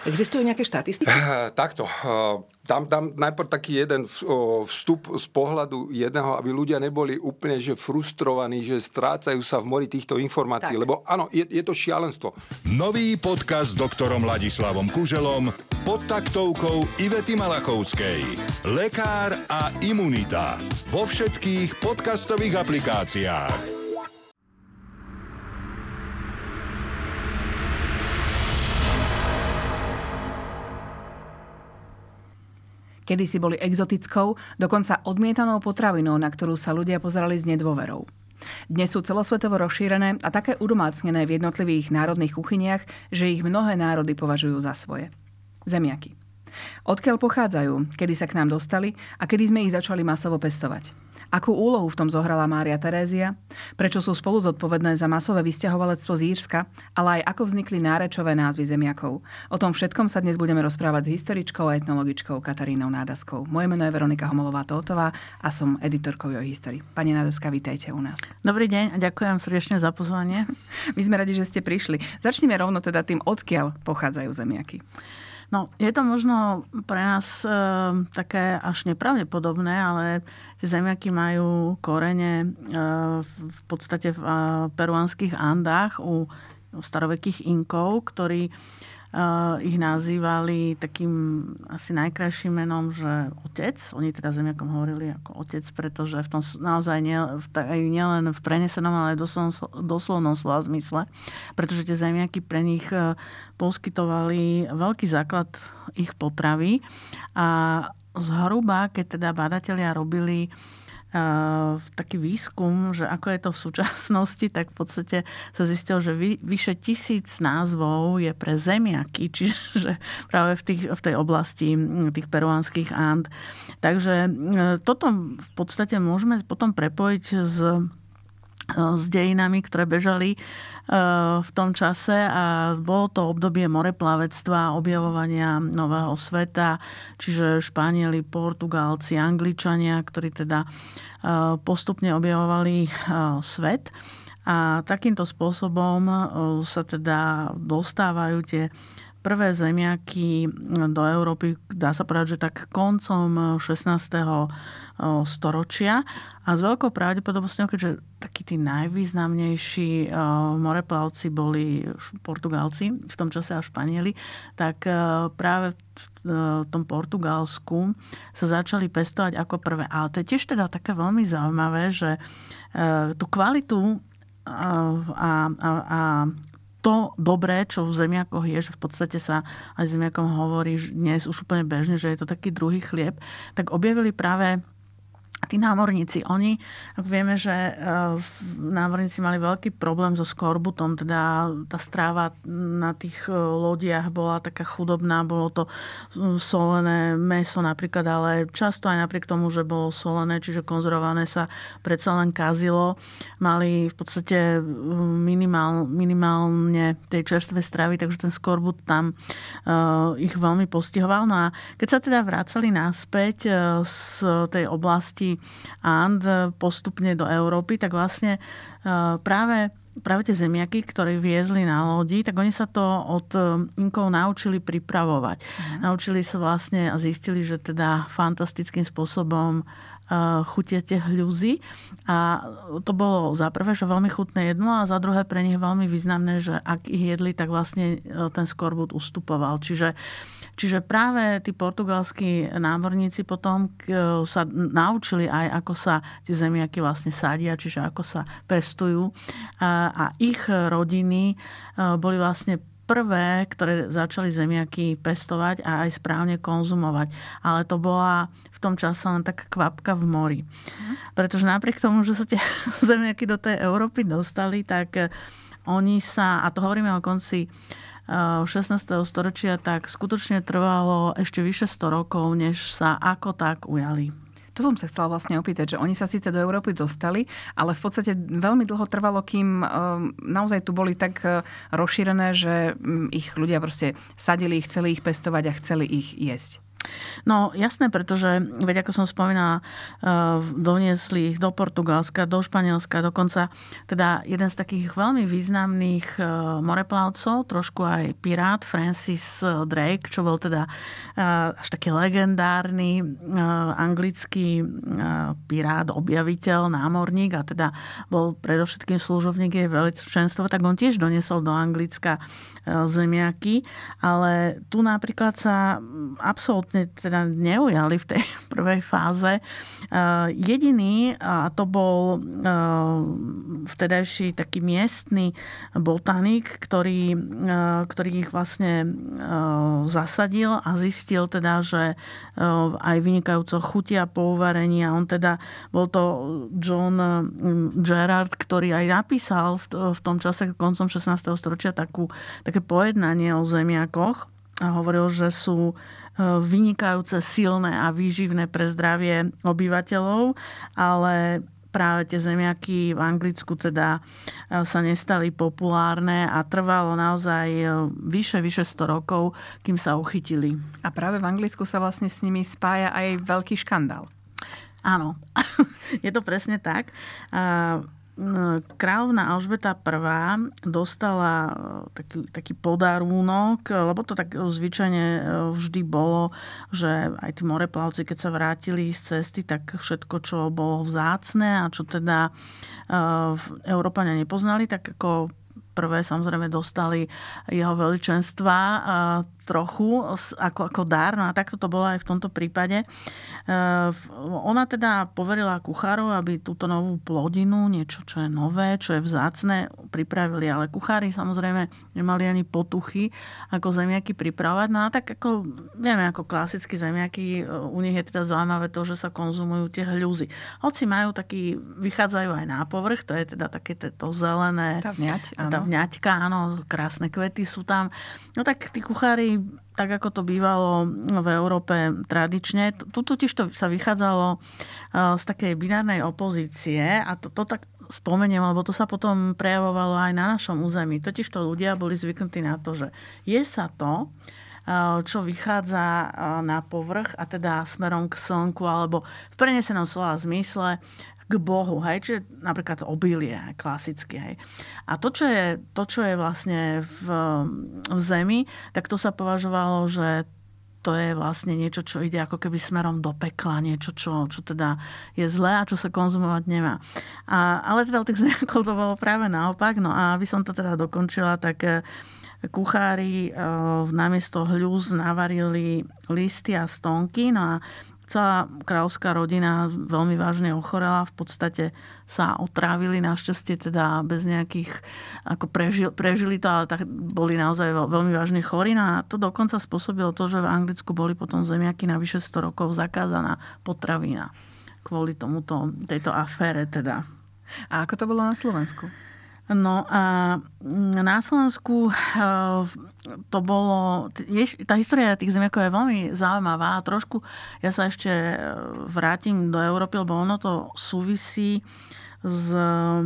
Existujú nejaké štatistiky? Takto. Dám najprv taký jeden vstup z pohľadu jedného, aby ľudia neboli úplne že frustrovaní, že strácajú sa v mori týchto informácií. Tak. Lebo áno, je to šialenstvo. Nový podcast s doktorom Ladislavom Kuželom pod taktovkou Ivety Malachovskej. Lekár a imunita. Vo všetkých podcastových aplikáciách. Kedysi boli exotickou, dokonca odmietanou potravinou, na ktorú sa ľudia pozerali s nedôverou. Dnes sú celosvetovo rozšírené a také udomácnené v jednotlivých národných kuchyniach, že ich mnohé národy považujú za svoje. Zemiaky. Odkiaľ pochádzajú, kedy sa k nám dostali a kedy sme ich začali masovo pestovať? Akú úlohu v tom zohrala Mária Terézia? Prečo sú spolu zodpovedné za masové vysťahovalectvo z Írska? Ale aj ako vznikli nárečové názvy zemiakov? O tom všetkom sa dnes budeme rozprávať s historičkou a etnologičkou Katarínou Nádaskou. Moje meno je Veronika Homolová-Tótová a som editorkou JoHistory. Pani Nádaska, vítajte u nás. Dobrý deň a ďakujem srdečne za pozvanie. My sme radi, že ste prišli. Začneme rovno teda tým, odkiaľ pochádzajú zemiaky. No, je to možno pre nás také až nepravdepodobné, ale tie zemiaky majú korene v podstate v peruánskych Andách u starovekých Inkov, ktorí ich nazývali takým asi najkrajším menom, že otec. Oni teda zemiakom hovorili ako otec, pretože v tom naozaj nielen v prenesenom, ale aj doslovnom slova zmysle. Pretože tie zemiaky pre nich poskytovali veľký základ ich potravy. A zhruba, keď teda badatelia robili taký výskum, že ako je to v súčasnosti, tak v podstate sa zistilo, že vyše 1000 názvov je pre zemiaky, čiže práve v tej oblasti tých peruánskych And. Takže toto v podstate môžeme potom prepojiť s dejinami, ktoré bežali v tom čase a bolo to obdobie moreplavectva, objavovania nového sveta, čiže Španieli, Portugálci, Angličania, ktorí teda postupne objavovali svet. A takýmto spôsobom sa teda dostávajú tie prvé zemiaky do Európy, dá sa povedať, že tak koncom 16. storočia. A s veľkou pravdepodobnosťou, keďže takí tí najvýznamnejší moreplavci boli Portugálci, v tom čase a Španieli, tak práve v tom Portugalsku sa začali pestovať ako prvé. Ale to je tiež teda také veľmi zaujímavé, že tú kvalitu a to dobré, čo v zemiakoch je, že v podstate sa aj zemiakom hovorí dnes už úplne bežne, že je to taký druhý chlieb, tak objavili práve tí námorníci. Oni, ak vieme, že námorníci mali veľký problém so skorbutom, teda tá stráva na tých lodiach bola taká chudobná, bolo to solené mäso napríklad, ale často aj napriek tomu, že bolo solené, čiže konzervované, sa predsa len kazilo. Mali v podstate minimálne tej čerstvej stravy, takže ten skorbut tam ich veľmi postihoval. No a keď sa teda vracali naspäť z tej oblasti And postupne do Európy, tak vlastne práve tie zemiaky, ktoré viezli na lodi, tak oni sa to od Inkov naučili pripravovať. Naučili sa vlastne a zistili, že teda fantastickým spôsobom chutia tie hľuzy. A to bolo za prvé, že veľmi chutné jedlo a za druhé pre nich veľmi významné, že ak ich jedli, tak vlastne ten skorbut ustupoval. Čiže práve tí portugalskí námorníci potom sa naučili aj, ako sa tie zemiaky vlastne sadia, čiže ako sa pestujú. A ich rodiny boli vlastne prvé, ktoré začali zemiaky pestovať a aj správne konzumovať. Ale to bola v tom čase len taká kvapka v mori. Pretože napriek tomu, že sa tie zemiaky do tej Európy dostali, tak oni sa, a to hovoríme o konci 16. storočia, tak skutočne trvalo ešte vyše 100 rokov, než sa ako tak ujali. To som sa chcela vlastne opýtať, že oni sa síce do Európy dostali, ale v podstate veľmi dlho trvalo, kým naozaj tu boli tak rozšírené, že ich ľudia proste sadili, chceli ich pestovať a chceli ich jesť. No jasné, pretože, veď ako som spomínala, doniesli ich do Portugalska, do Španielska, dokonca teda jeden z takých veľmi významných moreplavcov, trošku aj pirát, Francis Drake, čo bol teda až taký legendárny anglický pirát, objaviteľ, námorník a teda bol predovšetkým služobník jej veličenstva, tak on tiež doniesol do Anglicka zemiaky, ale tu napríklad sa absolútne teda neujali v tej prvej fáze. Jediný, a to bol vtedajší taký miestny botanik, ktorý ich vlastne zasadil a zistil teda, že aj vynikajúco chutia po uvarení a on teda, bol to John Gerard, ktorý aj napísal v tom čase koncom 16. storočia také pojednanie o zemiakoch a hovoril, že sú vynikajúce, silné a výživné pre zdravie obyvateľov, ale práve tie zemiaky v Anglicku teda sa nestali populárne a trvalo naozaj vyše 100 rokov, kým sa uchytili. A práve v Anglicku sa vlastne s nimi spája aj veľký škandál. Áno, je to presne tak. Kráľovná Alžbeta I dostala taký podarúnok, lebo to tak zvyčajne vždy bolo, že aj tí moreplavci, keď sa vrátili z cesty, tak všetko, čo bolo vzácne a čo teda Európania nepoznali, tak ako prvé samozrejme dostali jeho veličenstva trochu ako dar. No a takto to bolo aj v tomto prípade. Ona teda poverila kuchárov, aby túto novú plodinu, niečo, čo je nové, čo je vzácne, pripravili. Ale kuchári samozrejme nemali ani potuchy, ako zemiaky pripravovať. No a tak ako, vieme, ako klasicky zemiaky, u nich je teda zaujímavé to, že sa konzumujú tie hľuzy. Hoci majú taký, vychádzajú aj na povrch, to je teda také to zelené. Tá vňať, áno. Vňaťka, áno, krásne kvety sú tam. No tak tí kuchári, tak ako to bývalo v Európe tradične, tu totiž to sa vychádzalo z takej binárnej opozície a to tak spomeniem, lebo to sa potom prejavovalo aj na našom území. Totiž to ľudia boli zvyknutí na to, že je sa to, čo vychádza na povrch a teda smerom k slnku alebo v prenesenom slova zmysle k Bohu, hej, čiže napríklad obilie, klasicky, hej. A to, čo je vlastne v zemi, tak to sa považovalo, že to je vlastne niečo, čo ide ako keby smerom do pekla, niečo, čo teda je zlé a čo sa konzumovať nemá. Ale teda u tých zemiakov to bolo práve naopak, no a aby som to teda dokončila, tak kuchári namiesto hľuz navarili listy a stonky, no a celá kráľovská rodina veľmi vážne ochorela, v podstate sa otrávili, našťastie teda bez nejakých, ako prežili to, ale tak boli naozaj veľmi vážne chorí. A to dokonca spôsobilo to, že v Anglicku boli potom zemiaky na vyše 100 rokov zakázaná potravina kvôli tejto afére teda. A ako to bolo na Slovensku? No a na Slovensku to bolo... Tá história tých zemiakov je veľmi zaujímavá a trošku ja sa ešte vrátim do Európy, lebo ono to súvisí s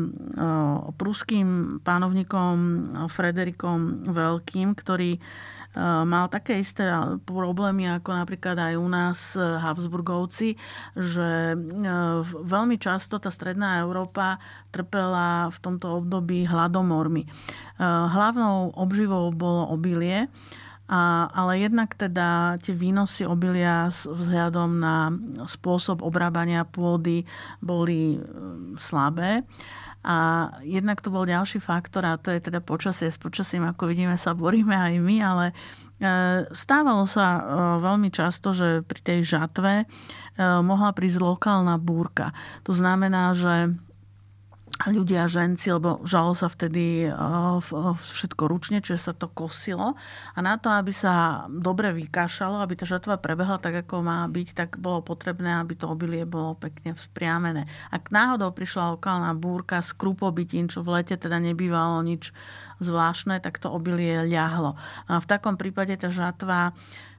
pruským pánovníkom Frederikom Veľkým, ktorý mal také isté problémy ako napríklad aj u nás Habsburgovci, že veľmi často tá stredná Európa trpela v tomto období hladomormi. Hlavnou obživou bolo obilie, ale jednak teda tie výnosy obilia vzhľadom na spôsob obrábania pôdy boli slabé. A jednak to bol ďalší faktor a to je teda počasie. S počasím, ako vidíme, sa boríme aj my, ale stávalo sa veľmi často, že pri tej žatve mohla prísť lokálna búrka. To znamená, že ľudia, ženci, lebo žalo sa vtedy všetko ručne, čiže sa to kosilo. A na to, aby sa dobre vykašalo, aby tá žatva prebehla tak, ako má byť, tak bolo potrebné, aby to obilie bolo pekne vzpriamené. Ak náhodou prišla lokálna búrka s krupobytím, čo v lete teda nebývalo nič zvláštne, tak to obilie ľahlo. A v takom prípade tá žatva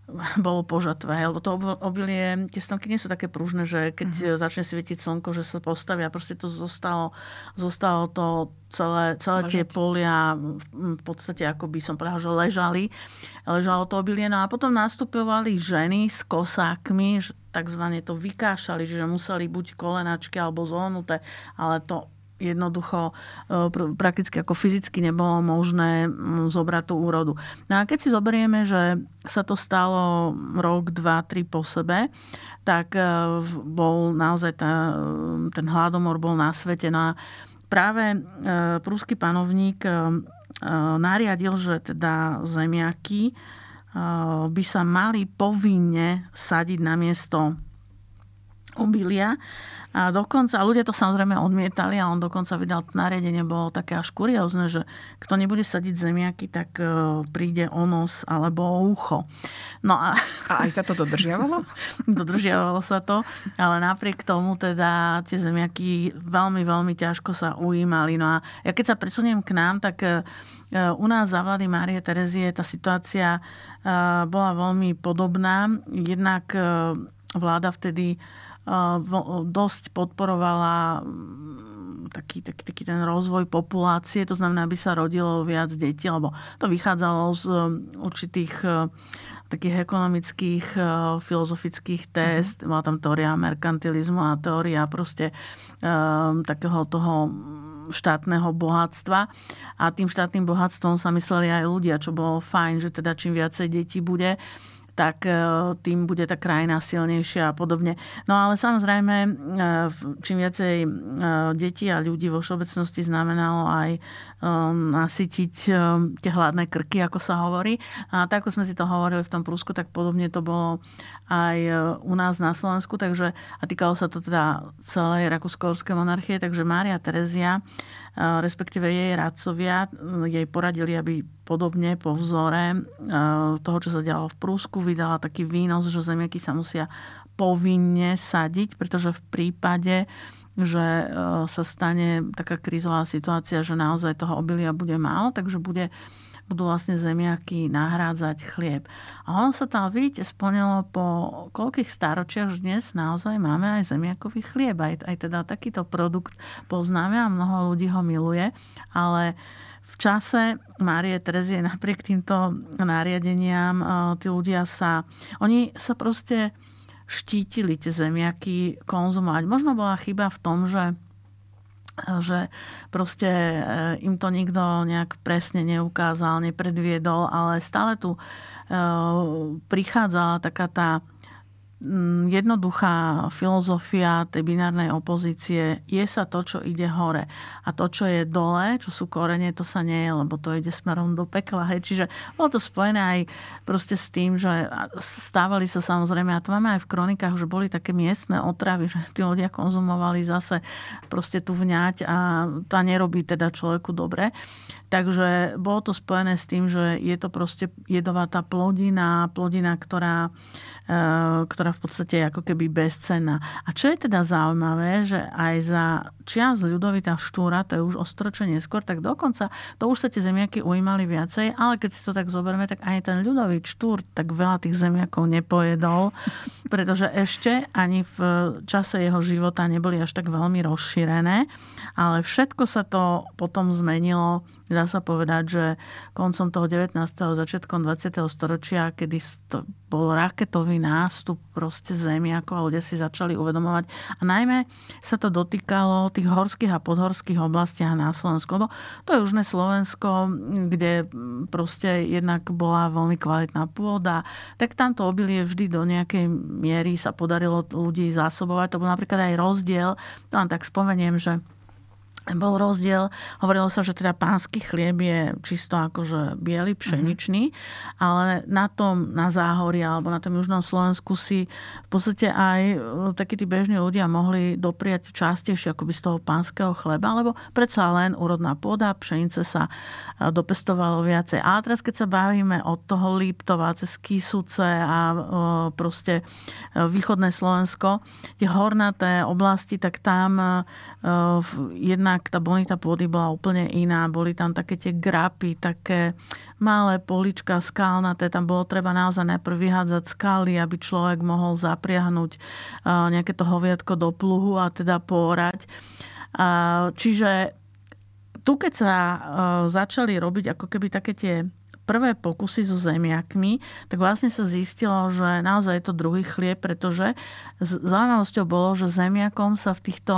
bolo po žatve. Lebo to obilie, tie stonky nie sú také pružné, že keď začne svietiť slnko, že sa postavia. Proste to zostalo to celé tie polia v podstate, ako by som povedala, že ležalo to obilie. No a potom nastupovali ženy s kosákmi, takzvané to vykášali, že museli buď kolenačky alebo zohnuté, ale to jednoducho prakticky ako fyzicky nebolo možné zobrať tú úrodu. No a keď si zoberieme, že sa to stalo rok, 2, 3 po sebe, tak bol naozaj ten hladomor bol na svete. No a práve prúsky panovník nariadil, že teda zemiaky by sa mali povinne sadiť namiesto obilia. A dokonca, ľudia to samozrejme odmietali a on dokonca vydal nariadenie, bolo také až kuriózne, že kto nebude sadiť zemiaky, tak príde o nos alebo o ucho. No a aj sa to dodržiavalo? Dodržiavalo sa to, ale napriek tomu teda tie zemiaky veľmi, veľmi ťažko sa ujímali. No a ja keď sa presuniem k nám, tak u nás za vlády Márie Terezie tá situácia bola veľmi podobná. Jednak vláda vtedy dosť podporovala taký ten rozvoj populácie, to znamená, aby sa rodilo viac detí, lebo to vychádzalo z určitých takých ekonomických, filozofických test. Bola tam teória merkantilizmu a teória proste takého toho štátneho bohatstva. A tým štátnym bohatstvom sa mysleli aj ľudia, čo bolo fajn, že teda čím viacej detí bude, tak tým bude tá krajina silnejšia a podobne. No ale samozrejme, čím viacej detí a ľudí vo všeobecnosti znamenalo aj nasytiť tie hladné krky, ako sa hovorí. A tak, ako sme si to hovorili v tom Prúsku, tak podobne to bolo aj u nás na Slovensku. Takže, a týkalo sa to teda celej rakúsko-uhorskej monarchie, takže Mária Terezia, respektíve jej radcovia, jej poradili, aby podobne po vzore toho, čo sa dialo v Prúsku, vydala taký výnos, že zemiaky sa musia povinne sadiť, pretože v prípade, že sa stane taká krízová situácia, že naozaj toho obilia bude málo, takže budú vlastne zemiaky nahrádzať chlieb. A ono sa tam, vidíte, splnilo po koľkých stáročiach, že dnes naozaj máme aj zemiakový chlieb. Aj teda takýto produkt poznáme a mnoho ľudí ho miluje, ale v čase Márie Terezie napriek týmto nariadeniam oni sa proste štítili tie zemiaky konzumovať. Možno bola chyba v tom, že proste im to nikto nejak presne neukázal, nepredviedol, ale stále tu prichádzala taká tá jednoduchá filozofia tej binárnej opozície. Je sa to, čo ide hore. A to, čo je dole, čo sú korene, to sa nie je, lebo to ide smerom do pekla. Hej. Čiže bolo to spojené aj proste s tým, že stávali sa samozrejme, a to máme aj v kronikách, že boli také miestne otravy, že tí ľudia konzumovali zase proste tú vňať a tá nerobí teda človeku dobre. Takže bolo to spojené s tým, že je to proste jedovatá plodina, ktorá v podstate je ako keby bezcenná. A čo je teda zaujímavé, že aj za čias Ľudovita Štúra, to je už o storočie neskôr, tak dokonca to už sa tie zemiaky ujímali viacej, ale keď si to tak zoberieme, tak aj ten Ľudovít Štúr tak veľa tých zemiakov nepojedol, pretože ešte ani v čase jeho života neboli až tak veľmi rozšírené, ale všetko sa to potom zmenilo. Dá sa povedať, že koncom toho 19. začiatkom 20. storočia, kedy to bol raketový nástup proste zemiakov a ľudia si začali uvedomovať. A najmä sa to dotýkalo tých horských a podhorských oblastiach na Slovensku. Lebo to je južné Slovensko, kde proste jednak bola veľmi kvalitná pôda. Tak tamto obilie vždy do nejakej miery sa podarilo ľudí zásobovať. To bol napríklad aj rozdiel. To len tak spomeniem, že bol rozdiel. Hovorilo sa, že teda pánsky chlieb je čisto akože biely, pšeničný, ale na záhorí alebo na tom južnom Slovensku si v podstate aj takí tí bežní ľudia mohli dopriať častejšie akoby z toho pánskeho chleba, lebo predsa len úrodná pôda, pšenice sa dopestovalo viacej. A teraz, keď sa bavíme od toho Liptova cez Kysuce a proste východné Slovensko, tie hornaté oblasti, tak tam jednak inak, tá bonita pôdy bola úplne iná. Boli tam také tie grapy, také malé polička skalnaté. Tam bolo treba naozaj najprv vyhádzať skaly, aby človek mohol zapriahnuť nejaké to hoviatko do pluhu a teda pórať. Čiže tu, keď sa začali robiť ako keby také tie prvé pokusy so zemiakmi, tak vlastne sa zistilo, že naozaj je to druhý chlieb, pretože zaujímavosťou bolo, že zemiakom sa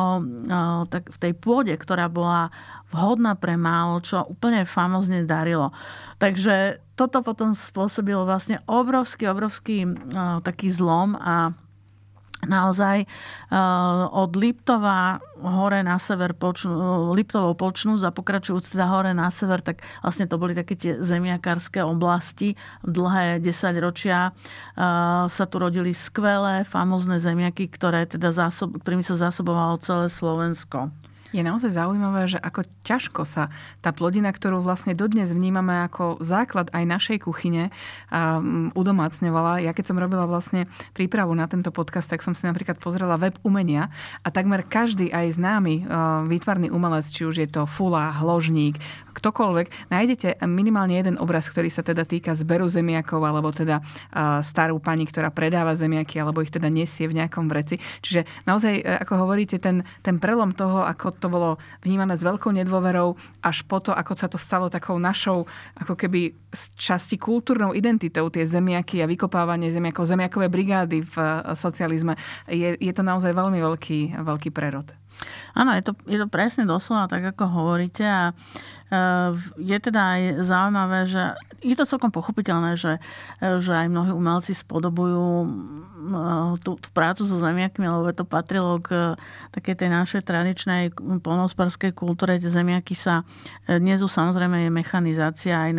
v tej pôde, ktorá bola vhodná pre málo čo, úplne famózne darilo. Takže toto potom spôsobilo vlastne obrovský taký zlom a naozaj od Liptova hore na sever Liptovou počnú a pokračujúc teda hore na sever, tak vlastne to boli také tie zemiakárske oblasti. Dlhé 10 ročia sa tu rodili skvelé, famózne zemiaky, ktorými sa zásobovalo celé Slovensko. Je naozaj zaujímavé, že ako ťažko sa tá plodina, ktorú vlastne dodnes vnímame ako základ aj našej kuchyne, udomácňovala. Ja keď som robila vlastne prípravu na tento podcast, tak som si napríklad pozrela web umenia a takmer každý aj známy výtvarný umelec, či už je to Fula, Hložník, ktokoľvek, nájdete minimálne jeden obraz, ktorý sa teda týka zberu zemiakov, alebo teda starú pani, ktorá predáva zemiaky, alebo ich teda nesie v nejakom vreci. Čiže naozaj, ako hovoríte, ten prelom toho, ako to bolo vnímané s veľkou nedôverou, až po to, ako sa to stalo takou našou, ako keby z časti kultúrnou identitou, tie zemiaky a vykopávanie zemiakov, zemiakové brigády v socializme. Je to naozaj veľmi veľký prerod. Áno, je to presne doslova tak, ako hovoríte a je teda aj zaujímavé, že je to celkom pochopiteľné, že aj mnohí umelci spodobujú tú prácu so zemiakmi, lebo to patrilo k takej tej našej tradičnej poľnohospodárskej kultúre. Tie zemiaky sa dnes samozrejme je mechanizácia aj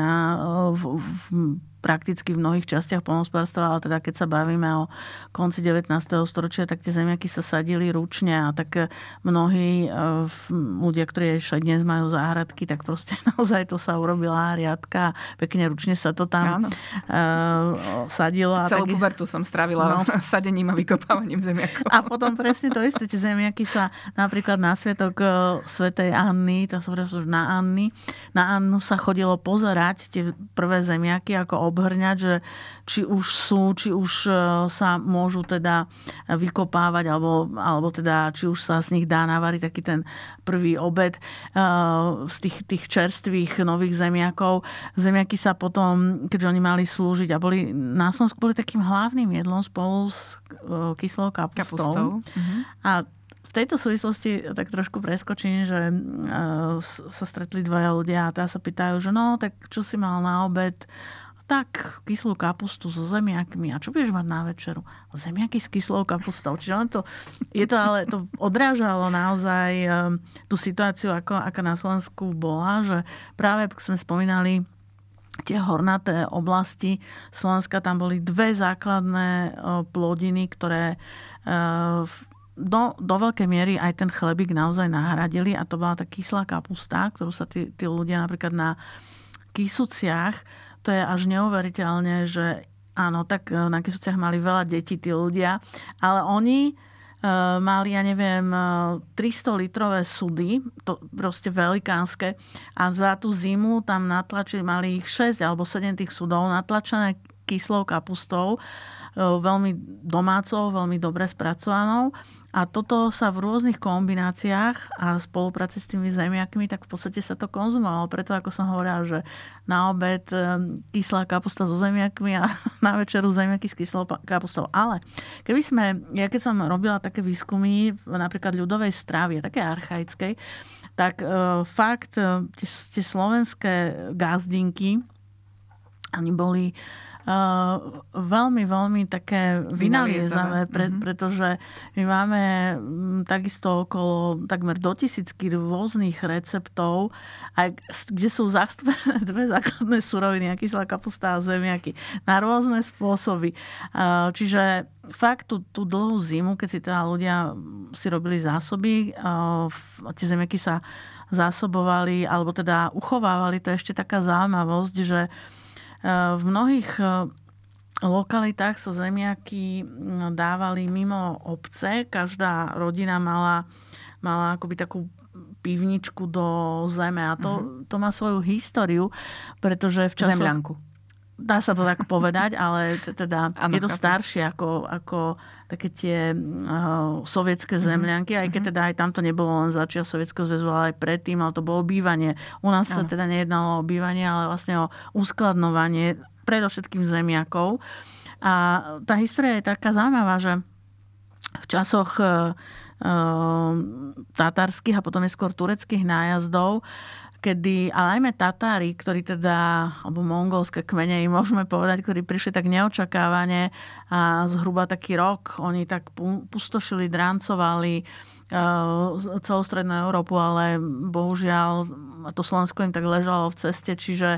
prakticky v mnohých častiach poľnohospodárstva, ale teda keď sa bavíme o konci 19. storočia, tak tie zemiaky sa sadili ručne a tak mnohí ľudia, ktorí ešte dnes majú záhradky, tak proste naozaj to sa urobila riadka, pekne ručne sa to tam sadilo. Celú pubertu som strávila sadením a vykopávaním zemiakov. A potom presne to isté, tie zemiaky sa napríklad na sviatok svätej Anny, to sa už na Annu sa chodilo pozerať tie prvé zemiaky, ako obhrňať, že či už sa môžu teda vykopávať, alebo teda či už sa z nich dá navariť taký ten prvý obed z tých čerstvých nových zemiakov. Zemiaky sa potom, keďže oni mali slúžiť a na Slovensku boli takým hlavným jedlom spolu s kyslou kapustou. A v tejto súvislosti tak trošku preskočím, že sa stretli dvaja ľudia a tá sa pýtajú, že no, tak čo si mal na obed? Tak kyslú kapustu so zemiakmi. A čo budeš mať na večeru? Zemiaky s kyslou kapustou. Čiže ale to odrážalo naozaj tú situáciu, aká na Slovensku bola, že práve sme spomínali tie hornaté oblasti Slovenska, tam boli dve základné plodiny, ktoré do veľkej miery aj ten chlebík naozaj nahradili a to bola tá kyslá kapusta, ktorú sa tí ľudia napríklad na Kysuciach, to je až neuveriteľne, že áno, tak na Kysuciach mali veľa detí tí ľudia, ale oni mali, 300 litrové sudy, to proste velikánske a za tú zimu tam mali ich 6 alebo 7 tých sudov natlačené kyslou kapustou, veľmi domácou, veľmi dobre spracovanou. A toto sa v rôznych kombináciách a spolupráci s tými zemiakmi, tak v podstate sa to konzumovalo. Preto, ako som hovorila, že na obed kyslá kapusta so zemiakmi a na večeru zemiaky s kyslou kapustou. Ale keď som robila také výskumy napríklad ľudovej stravy, také archaickej, tak fakt tie slovenské gazdinky, oni boli veľmi, veľmi také vynaliezavé, pretože my máme takisto okolo takmer do 1000 rôznych receptov, kde sú zastúpené dve základné suroviny, kyslá kapusta a zemiaky, na rôzne spôsoby. Čiže fakt tú dlhú zimu, keď si teda ľudia si robili zásoby, tie zemiaky sa zásobovali, alebo teda uchovávali, to je ešte taká zaujímavosť, že v mnohých lokalitách sa zemiaky dávali mimo obce. Každá rodina mala akoby takú pivničku do zeme. A to má svoju históriu, pretože v časoch... Zemľanku. Dá sa to tak povedať, ale teda je to staršie ako také tie sovietské zemľanky, aj keď teda aj tam to nebolo len začiatok Sovietskeho zväzu, ale aj predtým, ale to bolo bývanie. U nás sa teda nejednalo o bývanie, ale vlastne o uskladnovanie predovšetkým zemiakov. A tá história je taká zaujímavá, že v časoch tatárskych a potom neskôr tureckých nájazdov, kedy, ale najmä Tatári, ktorí teda, alebo mongolské kmene, môžeme povedať, ktorí prišli tak neočakávane a zhruba taký rok, oni tak pustošili, drancovali celú strednú Európu, ale bohužiaľ to Slovensko im tak ležalo v ceste, čiže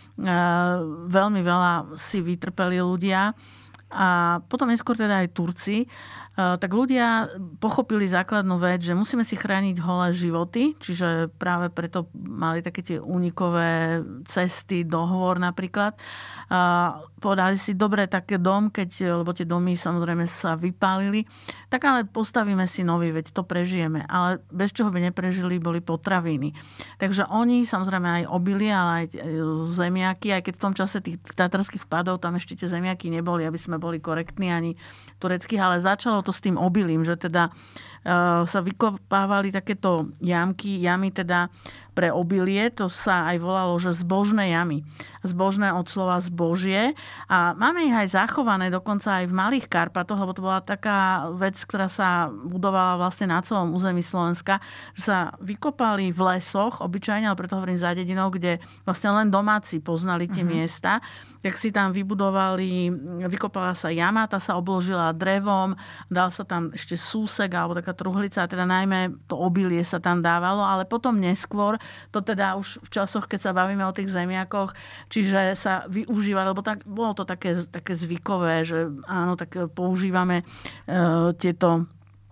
veľmi veľa si vytrpeli ľudia. A potom neskôr teda aj Turci, tak ľudia pochopili základnú vec, že musíme si chrániť holé životy, čiže práve preto mali také tie únikové cesty, dohovor napríklad. Povedali si, dobre, tak dom, lebo tie domy samozrejme sa vypálili, tak ale postavíme si nový, veď to prežijeme. Ale bez čoho by neprežili, boli potraviny. Takže oni samozrejme aj obilie, ale aj zemiaky, aj keď v tom čase tých tatarských vpadov tam ešte tie zemiaky neboli, aby sme boli korektní ani tureckých, ale začalo to s tým obilím, že teda sa vykopávali takéto jamy teda pre obilie, to sa aj volalo, že zbožné jamy. Zbožné od slova zbožie. A máme ich aj zachované, dokonca aj v Malých Karpatoch, lebo to bola taká vec, ktorá sa budovala vlastne na celom území Slovenska, že sa vykopali v lesoch, obyčajne, ale preto hovorím za dedinou, kde vlastne len domáci poznali tie miesta, tak si tam vykopala sa jama, tá sa obložila drevom, dal sa tam ešte súsek alebo taká truhlica, a teda najmä to obilie sa tam dávalo, ale potom neskôr, to teda už v časoch, keď sa bavíme o tých zemiakoch, čiže sa využívali, lebo bolo to také zvykové, že áno, tak používame tieto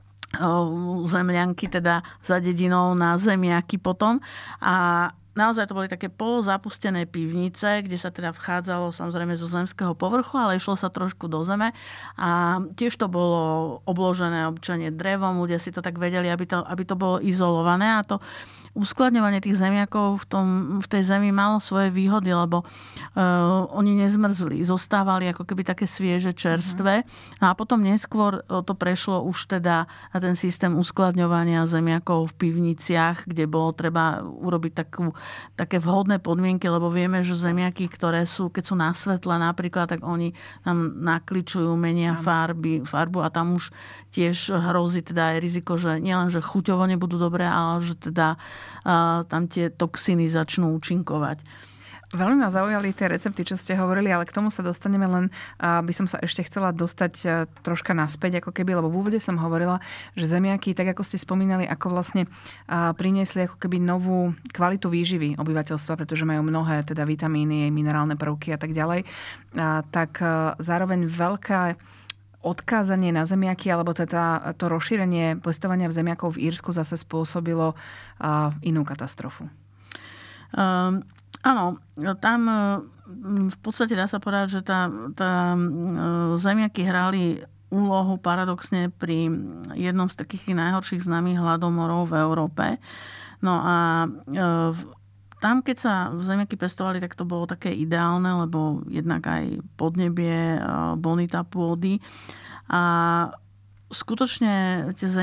zemľanky teda za dedinou na zemiaky potom. A naozaj to boli také polozapustené pivnice, kde sa teda vchádzalo samozrejme zo zemského povrchu, ale išlo sa trošku do zeme. A tiež to bolo obložené obyčajne drevom, ľudia si to tak vedeli, aby to bolo izolované. A to uskladňovanie tých zemiakov v tej zemi malo svoje výhody, lebo oni nezmrzli, zostávali ako keby také svieže, čerstvé. A potom neskôr to prešlo už teda na ten systém uskladňovania zemiakov v pivniciach, kde bolo treba urobiť také vhodné podmienky, lebo vieme, že zemiaky, ktoré sú, keď sú na svetle napríklad, tak oni tam nakličujú, menia farbu a tam už tiež hrozí teda aj riziko, že nielen, že chuťovo nebudú dobré, ale že teda tam tie toxiny začnú účinkovať. Veľmi ma zaujali tie recepty, čo ste hovorili, ale k tomu sa dostaneme, len by som sa ešte chcela dostať troška naspäť, ako keby, lebo v úvode som hovorila, že zemiaky, tak ako ste spomínali, ako vlastne priniesli ako keby novú kvalitu výživy obyvateľstva, pretože majú mnohé teda vitamíny, minerálne prvky a tak ďalej, tak zároveň veľká odkázanie na zemiaky, alebo teda to rozšírenie pestovania v zemiakov v Írsku zase spôsobilo inú katastrofu. Áno, tam v podstate dá sa povedať, že tá zemiaky hrali úlohu paradoxne pri jednom z takých najhorších známych hladomorov v Európe. No a tam, keď sa zemiaky pestovali, tak to bolo také ideálne, lebo jednak aj podnebie, bonita pôdy. A skutočne tie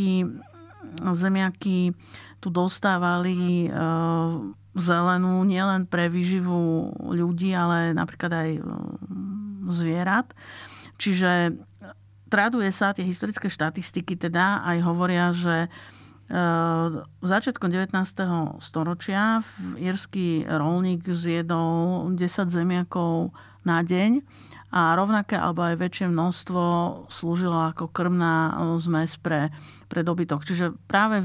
zemiaky tu dostávali zelenú nielen pre výživu ľudí, ale napríklad aj zvierat. Čiže traduje sa, tie historické štatistiky teda aj hovoria, že začiatkom 19. storočia írsky roľník zjedol 10 zemiakov na deň a rovnaké alebo aj väčšie množstvo slúžilo ako krmná zmes pre dobytok. Čiže práve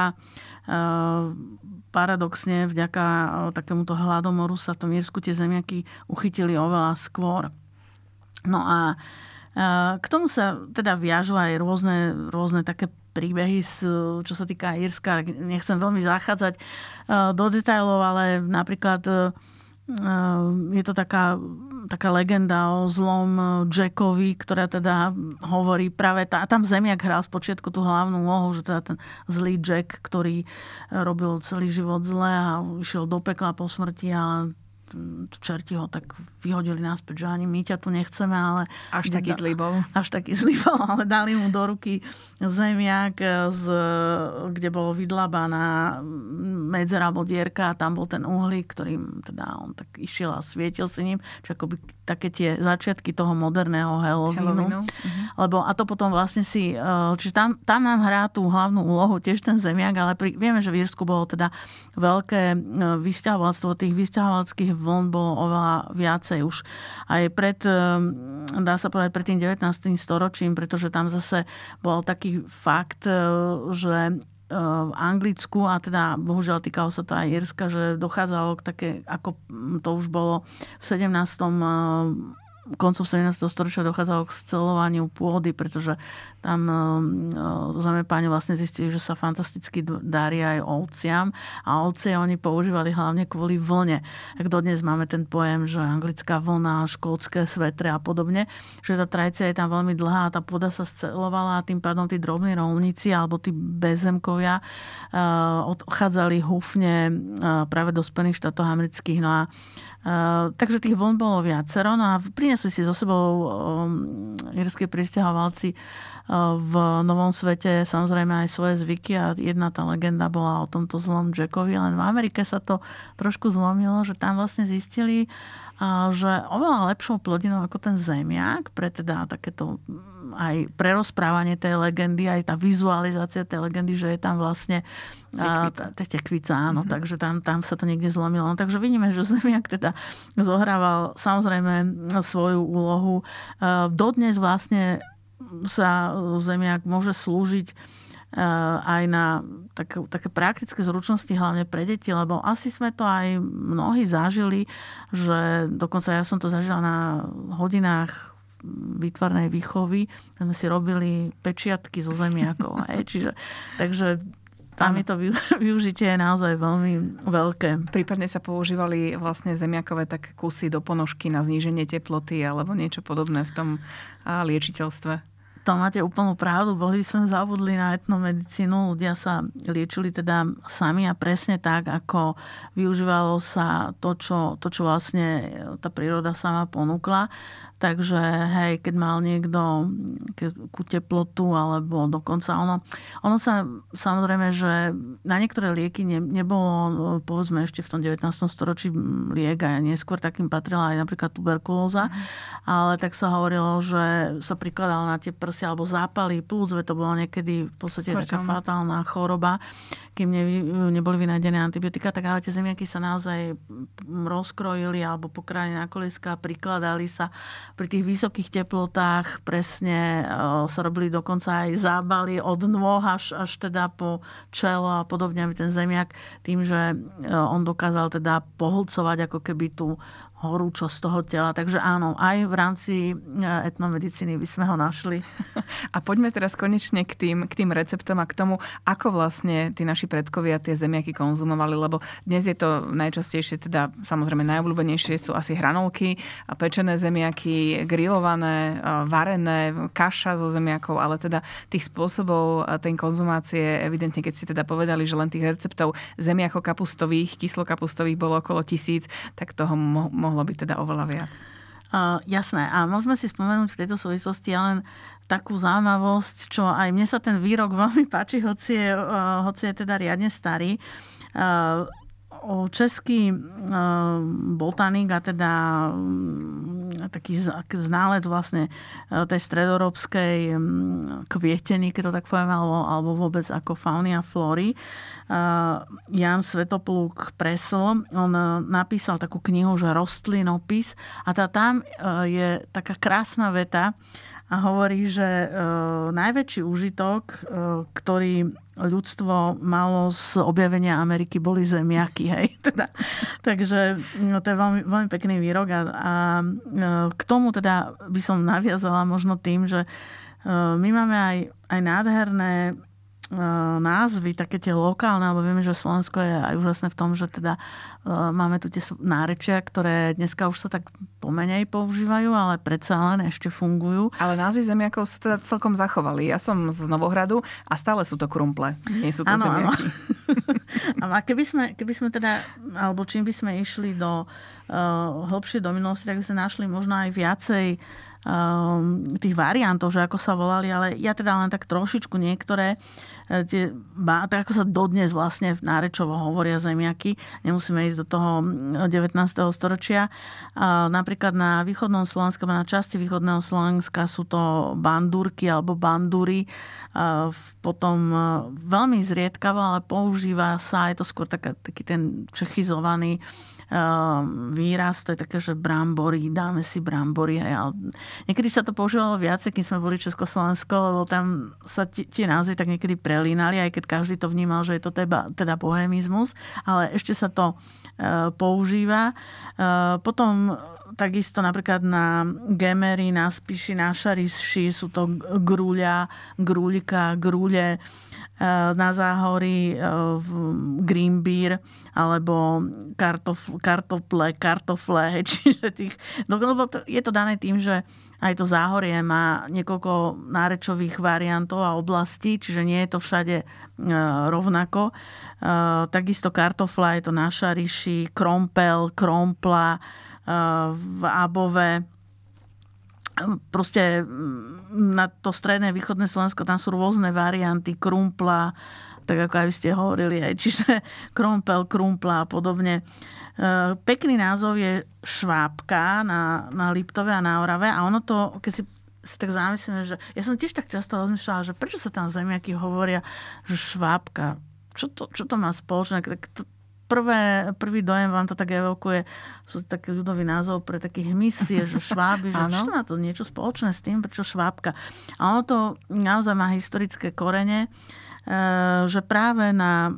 paradoxne vďaka takémuto hladomoru sa v tom Írsku tie zemiaky uchytili oveľa skôr. No a k tomu sa teda viažu aj rôzne také príbehy, čo sa týka Írska. Nechcem veľmi zachádzať do detailov, ale napríklad je to taká legenda o zlom Jackovi, ktorá teda hovorí práve tam Zemiak hral spočiatku tú hlavnú úlohu, že teda ten zlý Jack, ktorý robil celý život zle a išiel do pekla po smrti a čerti ho tak vyhodili naspäť, že ani my ťa tu nechceme, ale... Až taký zlý bol, ale dali mu do ruky zemiak, kde bolo vydlabaná medzera alebo dierka a tam bol ten uhlík, ktorým teda on tak išiel a svietil si ním, čo akoby také tie začiatky toho moderného Halloweenu. Lebo a to potom vlastne čiže tam nám hrá tú hlavnú úlohu tiež ten zemiak, ale vieme, že v Írsku bolo teda veľké vysťahovalectvo, tých vysťahovaleckých vln bolo oveľa viacej už aj dá sa povedať, pred tým 19. storočím, pretože tam zase bol taký fakt, že v Anglicku, a teda bohužiaľ týkalo sa to aj Írska, že dochádzalo k také, ako to už bolo v 17. koncom 17. storočia dochádzalo k sceľovaniu pôdy, pretože tam Zemepáni vlastne zistili, že sa fantasticky darí aj ovciam a ovcie oni používali hlavne kvôli vlne. Tak dodnes máme ten pojem, že anglická vlna, škótske svetre a podobne, že tá tradícia je tam veľmi dlhá a tá pôda sa sceľovala a tým pádom tí drobní roľníci alebo tí bezzemkovia odchádzali húfne práve do Spojených štátov amerických. No a takže tých vln bolo viacero. No a priniesli si so sebou írski prisťahovalci v Novom svete samozrejme aj svoje zvyky a jedna tá legenda bola o tomto zlom Jackovi, len v Amerike sa to trošku zlomilo, že tam vlastne zistili, že oveľa lepšou plodinou ako ten zemiak, pre teda takéto aj prerozprávanie tej legendy, aj tá vizualizácia tej legendy, že je tam vlastne tekvica, áno, takže tam sa to niekde zlomilo. No, takže vidíme, že zemiak teda zohrával samozrejme svoju úlohu. Dodnes vlastne sa zemiak môže slúžiť aj na také praktické zručnosti, hlavne pre deti, lebo asi sme to aj mnohí zažili, že dokonca ja som to zažila na hodinách výtvarnej výchovy, sme si robili pečiatky zo zemiakov. Takže tam je to využitie je naozaj veľmi veľké. Prípadne sa používali vlastne zemiakové tak kusy do ponožky na zníženie teploty alebo niečo podobné v tom liečiteľstve. To máte úplnú pravdu. Boli sme zabudli na etnomedicínu. Ľudia sa liečili teda sami a presne tak, ako využívalo sa to, čo vlastne tá príroda sama ponúkla. Takže hej, keď mal niekto ku teplotu alebo dokonca ono sa samozrejme, že na niektoré lieky nebolo povedzme ešte v tom 19. storočí liek a neskôr takým patrila aj napríklad tuberkulóza, ale tak sa hovorilo, že sa prikladalo na tie prsia alebo zápaly plúc, to bolo niekedy v podstate taká fatálna choroba, kým neboli vynájdené antibiotika, tak ale tie zemiaky sa naozaj rozkrojili alebo pokrájali na kolieska, prikladali sa pri tých vysokých teplotách, presne sa robili dokonca aj zábaly od nôh až teda po čelo a podobne, aby ten zemiak tým, že on dokázal teda pohlcovať ako keby tú horúčosť toho tela. Takže áno, aj v rámci etnomedicíny by sme ho našli. A poďme teraz konečne k tým receptom a k tomu, ako vlastne tí naši predkovia tie zemiaky konzumovali, lebo dnes je to najčastejšie, teda samozrejme najobľúbenejšie sú asi hranolky, pečené zemiaky, grillované, varené, kaša zo zemiakov, ale teda tých spôsobov tej konzumácie, evidentne keď ste teda povedali, že len tých receptov zemiako-kapustových, kyslokapustových bolo okolo 1000, tak toho mohlo byť teda oveľa viac. Jasné. A môžeme si spomenúť v tejto súvislosti len takú zaujímavosť, čo aj mne sa ten výrok veľmi páči, hoci je teda riadne starý. Český botanik a teda taký ználec vlastne tej stredoeurópskej kvieteny, keď to tak poviem, alebo vôbec ako fauny a flóry, Jan Svetopluk Presl, on napísal takú knihu, že Rostlinopis, a tam je taká krásna veta a hovorí, že najväčší úžitok, ktorý ľudstvo malo z objavenia Ameriky, boli zemiaky. Hej? Takže to je veľmi, veľmi pekný výrok a k tomu teda by som naviazala možno tým, že my máme aj nádherné názvy, také tie lokálne, alebo vieme, že Slovensko je aj úžasné v tom, že teda máme tu tie nárečia, ktoré dneska už sa tak pomenej používajú, ale predsa len ešte fungujú. Ale názvy zemiakov sa teda celkom zachovali. Ja som z Novohradu a stále sú to krumple. Nie sú to zemiaky. Áno. A keby sme teda, alebo čím by sme išli do hlbšie do minulosti, tak by sme našli možno aj viacej tých variantov, že ako sa volali, ale ja teda len tak trošičku niektoré, tak ako sa dodnes vlastne v nárečovo hovoria zemiaky, nemusíme ísť do toho 19. storočia. Napríklad na východnom Slovensku, na časti východného Slovenska sú to bandúrky alebo bandúry. Potom veľmi zriedkavo, ale používa sa, je to skôr taký ten čechizovaný výraz, to je také, že brambory, dáme si brambory. Niekedy sa to používalo viacej, keď sme boli Československo, lebo tam sa tie názvy tak niekedy prelínali, aj keď každý to vnímal, že je to teda bohemizmus, ale ešte sa to používa. Potom takisto napríklad na Gemery, na Spiši, na Šariši sú to grúľa, grúľka, grúľe, na Záhorí green beer alebo kartofle, čiže lebo je to dané tým, že aj to Záhorie má niekoľko nárečových variantov a oblastí, čiže nie je to všade rovnako. Takisto kartofla je to na Šariši, krompel, krompla, v Above. Proste na to stredné východné Slovensko tam sú rôzne varianty krumpla, tak ako aj vy ste hovorili aj, čiže krompel, krumpla a podobne. Pekný názov je švábka na Liptove a na Orave a ono to, keď si tak zamyslíme, že ja som tiež tak často rozmýšľala, že prečo sa tam zemiaky hovoria, že švábka, čo to má spoločné? Prvý dojem vám to tak evokuje, sú taký ľudový názov pre taký hmyz, že šváby, že čo má to niečo spoločné s tým, prečo švábka. A ono to naozaj má historické korene, že práve na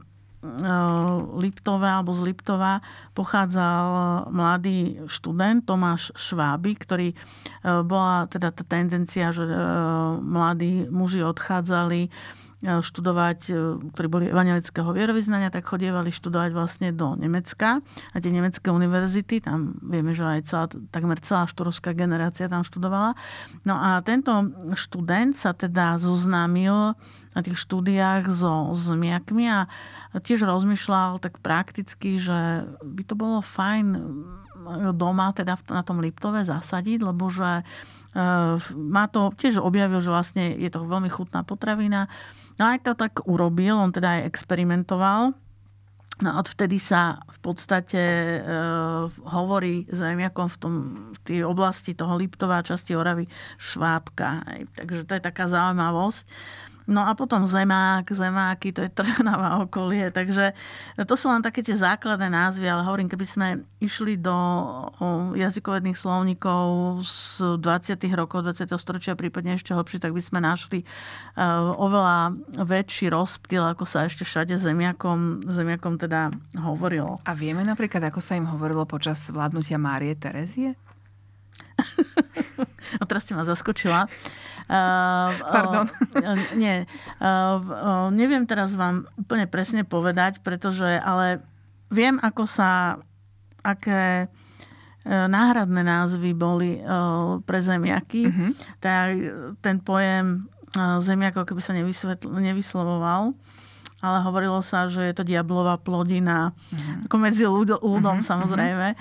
Liptove alebo z Liptova pochádzal mladý študent Tomáš Šváby, ktorý bola teda tá tendencia, že mladí muži odchádzali študovať, ktorí boli evangelického vierovyznania, tak chodievali študovať vlastne do Nemecka a tie nemecké univerzity, tam vieme, že aj takmer celá štúrovská generácia tam študovala. No a tento študent sa teda zoznámil na tých štúdiách so zemiakmi a tiež rozmýšľal tak prakticky, že by to bolo fajn doma teda na tom Liptove zasadiť, lebo že má to, tiež objavil, že vlastne je to veľmi chutná potravina. No aj to tak urobil, on teda aj experimentoval. No a odvtedy sa v podstate hovorí zemiakom v tej oblasti toho Liptova a časti Oravy švábka. Takže to je taká zaujímavosť. No a potom zemáky, to je Trnava okolie. Takže to sú len také tie základné názvy, ale hovorím, keby sme išli do jazykovedných slovníkov z 20. rokov 20. storočia, prípadne ešte hlbšie, tak by sme našli oveľa väčší rozptyl, ako sa ešte všade zemiakom teda hovorilo. A vieme napríklad, ako sa im hovorilo počas vládnutia Márie Terezie? No teraz ste ma zaskočila. Pardon. Nie. Neviem teraz vám úplne presne povedať, ale viem, aké náhradné názvy boli pre zemiaky. Mm-hmm. Tak ten pojem zemiak ako keby sa nevyslovoval, ale hovorilo sa, že je to diablová plodina, ako medzi ľudom samozrejme.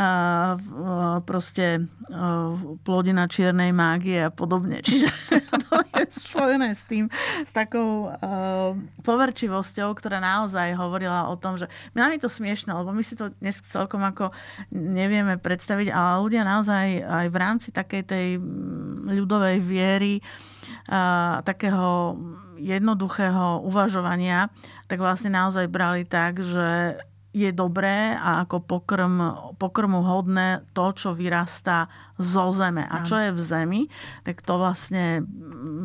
Proste plodina čiernej mágie a podobne. Čiže to je spojené s tým, s takou poverčivosťou, ktorá naozaj hovorila o tom, že nám je to smiešne, lebo my si to dnes celkom ako nevieme predstaviť, ale ľudia naozaj aj v rámci takej tej ľudovej viery, takého jednoduchého uvažovania, tak vlastne naozaj brali tak, že je dobré a ako pokrmu hodné to, čo vyrastá zo zeme. A čo je v zemi, tak to vlastne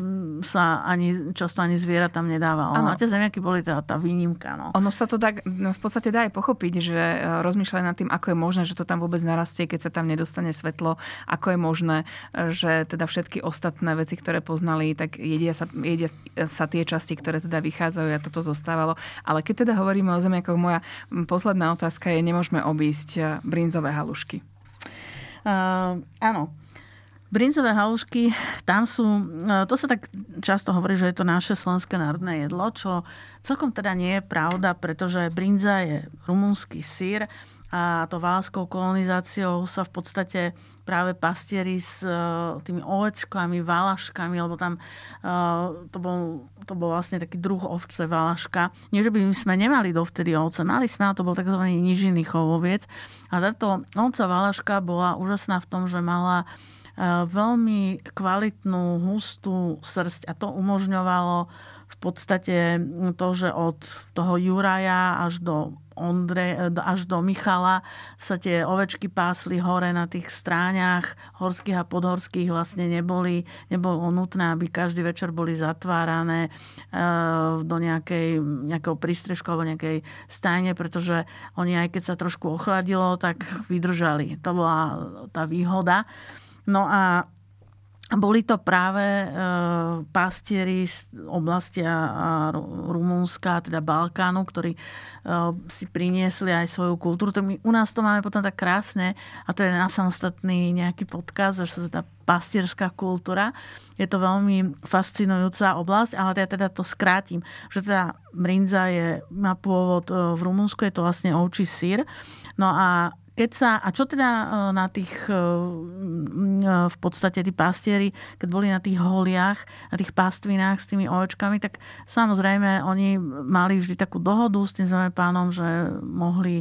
sa často ani zviera tam nedávalo. A tie zemiaky boli tá výnimka. No. Ono sa to tak v podstate dá aj pochopiť, že rozmýšľať nad tým, ako je možné, že to tam vôbec narastie, keď sa tam nedostane svetlo, ako je možné, že teda všetky ostatné veci, ktoré poznali, tak jedia sa tie časti, ktoré teda vychádzajú a toto zostávalo. Ale keď teda hovoríme o zemiakoch, moja posledná otázka je, nemôžeme obísť brinzové halušky. Áno. Brinzové halušky, tam sú, to sa tak často hovorí, že je to naše slovenské národné jedlo, čo celkom teda nie je pravda, pretože brinza je rumunský syr a to valskou kolonizáciou sa v podstate práve pastieri s tými ovečkami, valaškami, lebo tam to bol vlastne taký druh ovce valaška. Nie, že by sme nemali dovtedy ovce, mali sme, ale to bol tzv. Nižinný chovoviec. A táto ovca valaška bola úžasná v tom, že mala veľmi kvalitnú, hustú srsť a to umožňovalo v podstate to, že od toho Juraja až do Michala sa tie ovečky pásli hore na tých stráňach horských a podhorských. Vlastne nebolo nutné, aby každý večer boli zatvárané do nejakého prístrežku alebo nejakej stajne, pretože oni aj keď sa trošku ochladilo, tak vydržali. To bola tá výhoda. No a boli to práve pastieri z oblasti Rumunska, teda Balkánu, ktorí si priniesli aj svoju kultúru. U nás to máme potom tak krásne a to je na samostatný nejaký podcast, že sa tá pastierská kultúra. Je to veľmi fascinujúca oblasť, ale ja teda to skrátim, že teda brinza má pôvod v Rumunsku, je to vlastne ovčí syr. No a čo teda na tých v podstate tí pastieri, keď boli na tých holiach, na tých pastvinách s tými ovečkami, tak samozrejme oni mali vždy takú dohodu s tým zemepánom, že mohli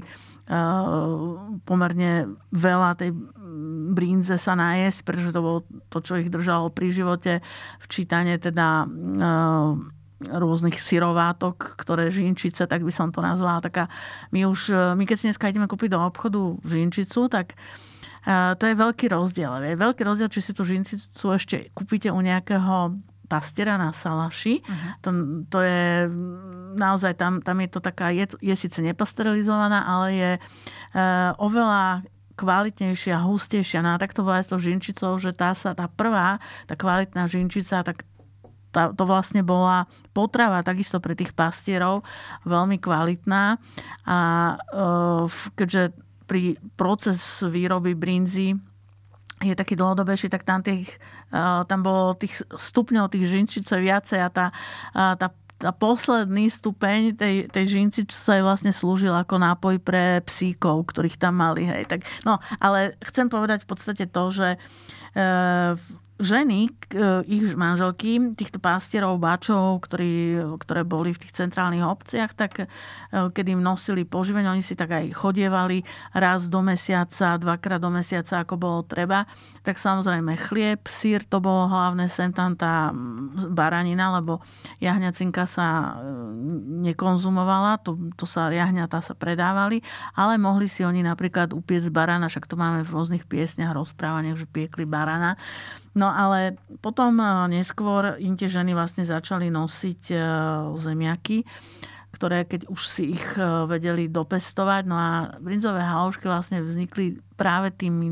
pomerne veľa tej brínze sa najesť, pretože to bolo to, čo ich držalo pri živote, včítane teda rôznych syrovátok, ktoré žinčice, tak by som to nazvala. My keď si dneska ideme kúpiť do obchodu žinčicu, tak to je veľký rozdiel. Je veľký rozdiel, či si tú žinčicu ešte kúpite u nejakého pastiera na salaši. To je naozaj, tam je to taká, je síce nepasterilizovaná, ale je oveľa kvalitnejšia, hustejšia. No a tak to bolo aj s tou žinčicou, že tá prvá, tá kvalitná žinčica, tak to vlastne bola potrava takisto pre tých pastierov veľmi kvalitná a keďže pri proces výroby brinzy je taký dlhodobejší, tak tam bolo tých stupňov tých žinčice viacej a tá posledný stupeň tej žinčice vlastne slúžil ako nápoj pre psíkov, ktorých tam mali. Hej. Ale chcem povedať v podstate to, že ženy, ich manželky, týchto pastierov, bačov, ktoré boli v tých centrálnych obciach, tak keď im nosili poživenie, oni si tak aj chodievali raz do mesiaca, dvakrát do mesiaca, ako bolo treba. Tak samozrejme chlieb, syr, to bolo hlavné, sem tam tá baranina, lebo jahňacinka sa nekonzumovala, to sa jahňatá sa predávali, ale mohli si oni napríklad upiecť barana, však to máme v rôznych piesňach, rozprávaniach, že piekli barana. No ale potom neskôr im tie ženy vlastne začali nosiť zemiaky, ktoré keď už si ich vedeli dopestovať. No a brinzové halušky vlastne vznikli práve tým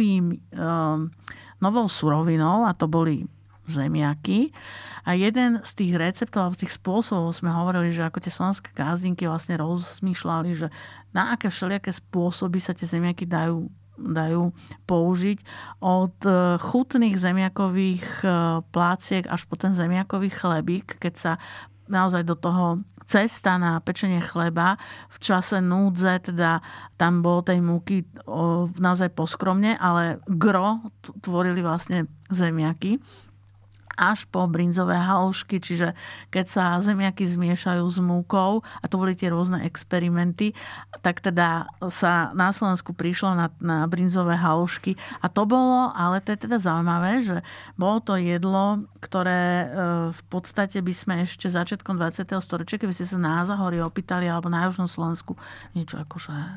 novou surovinou a to boli zemiaky. A jeden z tých receptov, z tých spôsobov sme hovorili, že ako tie slovenské gázdinky vlastne rozmýšľali, že na aké všelijaké spôsoby sa tie zemiaky dajú použiť od chutných zemiakových pláciek až po ten zemiakový chlebík, keď sa naozaj do toho cesta na pečenie chleba v čase núdze, teda tam bolo tej múky naozaj poskromne, ale gro tvorili vlastne zemiaky až po brinzové halušky, čiže keď sa zemiaky zmiešajú s múkou, a to boli tie rôzne experimenty, tak teda sa na Slovensku prišlo na brinzové halušky a to bolo, ale to je teda zaujímavé, že bolo to jedlo, ktoré v podstate by sme ešte začiatkom 20. storočia, keby ste sa na Záhorí opýtali alebo na Južnom Slovensku niečo akože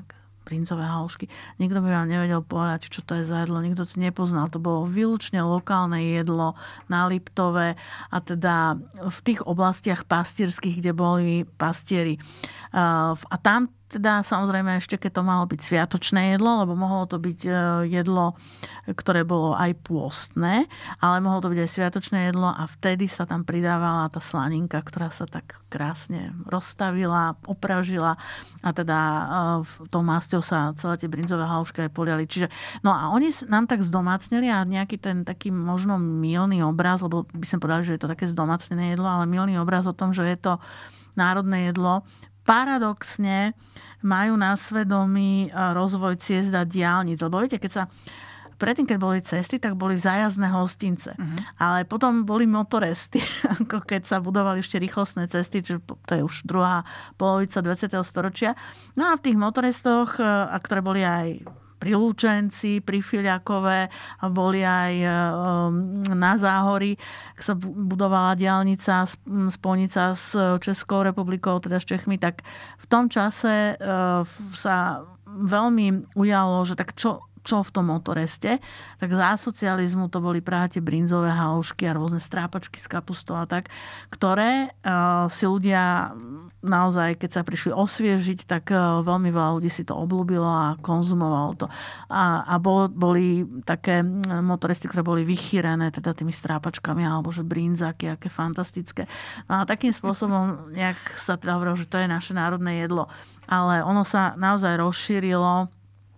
brinzové halušky. Nikto by vám nevedel povedať, čo to je za jedlo. Nikto to nepoznal. To bolo výlučne lokálne jedlo na Liptove a teda v tých oblastiach pastierských, kde boli pastieri. A tam teda samozrejme ešte, keď to malo byť sviatočné jedlo, lebo mohlo to byť jedlo, ktoré bolo aj pôstne, ale mohlo to byť aj sviatočné jedlo a vtedy sa tam pridávala tá slaninka, ktorá sa tak krásne rozstavila, opražila a teda tou masťou sa celé tie brinzové halušky aj poliali. Čiže, no a oni nám tak zdomácnili a nejaký ten taký možno mylný obraz, lebo by som povedala, že je to také zdomácnené jedlo, ale mylný obraz o tom, že je to národné jedlo, paradoxne majú na svedomí rozvoj ciest a diaľnic. Lebo viete, predtým, keď boli cesty, tak boli zájazdné hostince. Ale potom boli motoresty, ako keď sa budovali ešte rýchlostné cesty, čiže to je už druhá polovica 20. storočia. No a v tých motorestoch, ktoré boli aj pri Lučenci, pri Filiakove a boli aj na Záhorí, sa budovala diaľnica, spojnica s Českou republikou, teda s Čechmi, tak v tom čase sa veľmi ujalo, že tak čo v tom motoreste, tak za socializmu to boli práve tie brinzové halušky a rôzne strápačky s kapustou a tak, ktoré si ľudia naozaj, keď sa prišli osviežiť, tak veľmi veľa ľudí si to obľúbilo a konzumovalo to. A boli také motoresty, ktoré boli vychýrené teda tými strápačkami, alebo že brinzáky, aké fantastické. No a takým spôsobom nejak sa teda hovorilo, že to je naše národné jedlo. Ale ono sa naozaj rozšírilo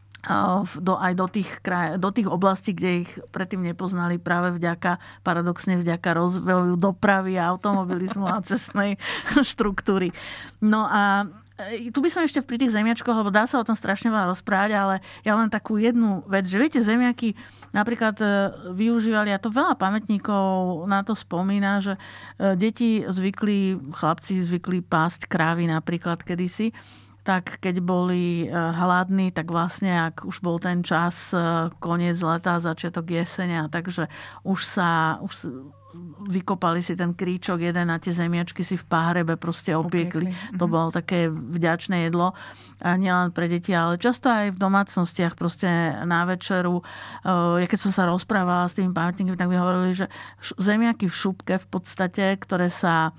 aj do tých oblastí, kde ich predtým nepoznali, práve paradoxne vďaka rozvoju dopravy a automobilizmu a cestnej štruktúry. No a tu by som ešte pri tých zemiačkoch, lebo dá sa o tom strašne veľa rozprávať, ale ja len takú jednu vec, že viete, zemiaky napríklad využívali, a to veľa pamätníkov na to spomína, že chlapci zvykli pásť krávy napríklad kedysi, tak keď boli hladní, tak vlastne, ak už bol ten čas, koniec leta, začiatok jesenia, takže už vykopali si ten kríčok jeden a tie zemiačky si v páhrebe proste opiekli. To bolo také vďačné jedlo. A nielen pre deti, ale často aj v domácnostiach proste na večeru. Ja keď som sa rozprávala s tými pamätníkmi, tak mi hovorili, že zemiaky v šupke v podstate, ktoré sa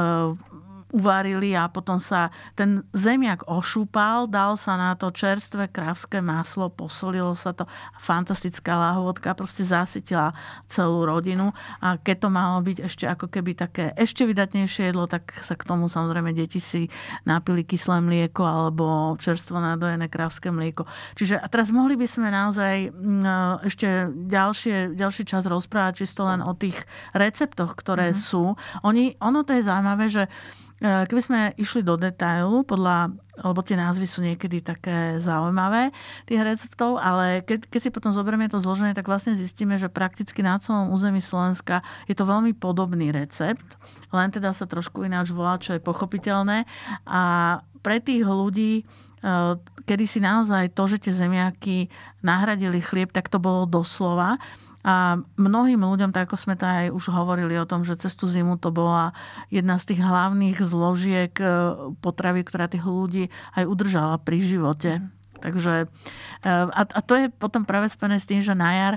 uvarili a potom sa ten zemiak ošúpal, dal sa na to čerstvé krávské maslo, posolilo sa to, fantastická lahôdka, proste zasytila celú rodinu a keď to malo byť ešte ako keby také ešte vydatnejšie jedlo, tak sa k tomu samozrejme deti si napili kyslé mlieko alebo čerstvo nadojené krávské mlieko. Čiže a teraz mohli by sme naozaj ešte ďalší čas rozprávať čisto len o tých receptoch, ktoré sú. Ono to je zaujímavé, že keby sme išli do detailu, lebo tie názvy sú niekedy také zaujímavé, tých receptov, ale keď si potom zoberieme to zloženie, tak vlastne zistíme, že prakticky na celom území Slovenska je to veľmi podobný recept, len teda sa trošku ináč volá, čo je pochopiteľné. A pre tých ľudí, kedy si naozaj to, že tie zemiaky nahradili chlieb, tak to bolo doslova. A mnohým ľuďom, tak ako sme to aj už hovorili o tom, že cez tú zimu to bola jedna z tých hlavných zložiek potravy, ktorá tých ľudí aj udržala pri živote. Takže, a to je potom práve spojené s tým, že na jar,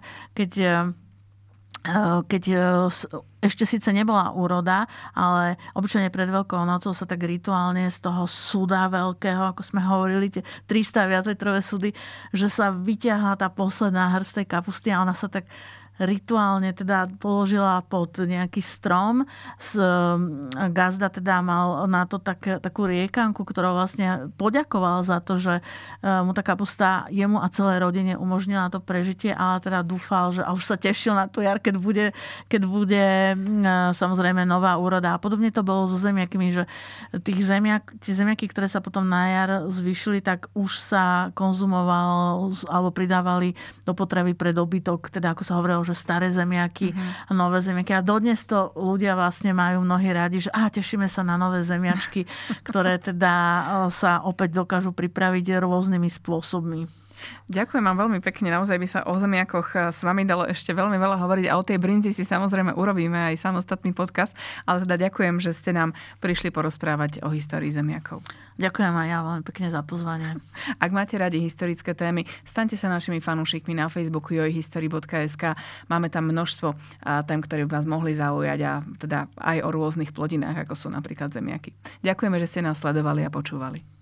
keď ešte síce nebola úroda, ale obyčajne pred Veľkou nocou sa tak rituálne z toho súda veľkého, ako sme hovorili, tie 300 viaclitrové súdy, že sa vyťahla tá posledná hrst tej kapusty a ona sa tak rituálne teda položila pod nejaký strom. Gazda teda mal na to takú riekanku, ktorá vlastne poďakoval za to, že mu tá kapusta jemu a celej rodine umožnila to prežitie, ale teda dúfal, že a už sa tešil na tú jar, keď bude samozrejme nová úroda. A podobne to bolo so zemiakmi, že tie zemiaky, ktoré sa potom na jar zvýšili, tak už sa konzumovalo alebo pridávali do potravy pre dobytok, teda ako sa hovorilo, že staré zemiaky a nové zemiaky. A dodnes to ľudia vlastne majú mnohí radi, že tešíme sa na nové zemiačky, ktoré teda sa opäť dokážu pripraviť rôznymi spôsobmi. Ďakujem vám veľmi pekne. Naozaj by sa o zemiakoch s vami dalo ešte veľmi veľa hovoriť a o tej brinzi si samozrejme urobíme aj samostatný podcast, ale teda ďakujem, že ste nám prišli porozprávať o histórii zemiakov. Ďakujem aj ja veľmi pekne za pozvanie. Ak máte radi historické témy, staňte sa našimi fanúšikmi na Facebooku jojhistory.sk. Máme tam množstvo tém, ktoré by vás mohli zaujať a teda aj o rôznych plodinách, ako sú napríklad zemiaky. Ďakujeme, že ste nás sledovali a počúvali.